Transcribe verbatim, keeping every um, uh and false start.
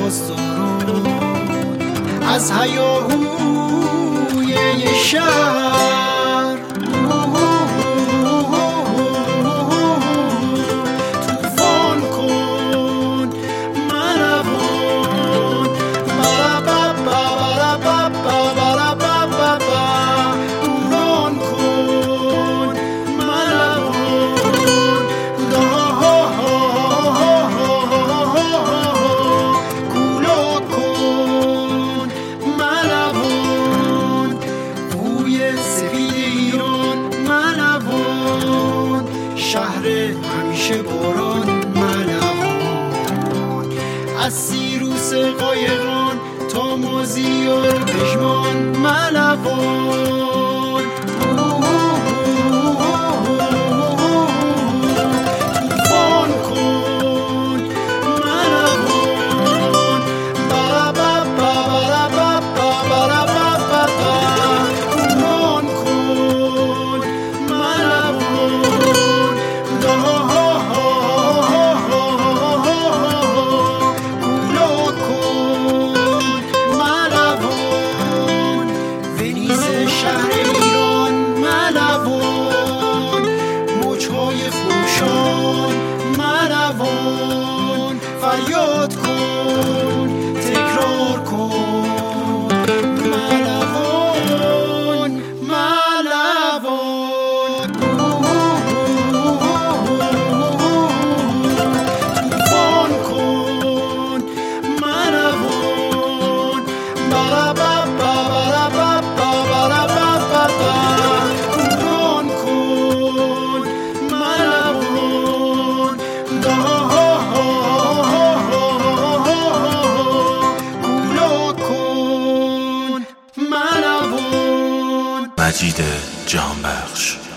پاسداران از هیاهوی یه شهر توفان کن مروان برابابا برابابا برابابا دوران کن مروان گولا کن مروان بوی سپید ایران مروان شهر همیشه باران ملوان از سیروس قایقان تا مازیار پژمان ملوان توفان کن ملوان برابابا برابابا برابابا دوران کن ملوان گولا کن ملوان ونیز شهر ایران ملوان موجهای خروشان ملوان فریاد کن تکرار کن ملوان ملوان توفان کن ملوان برابابا برابابا برابابا دوران کن ملوان گولا کن ملوان. مجید جهانبخش.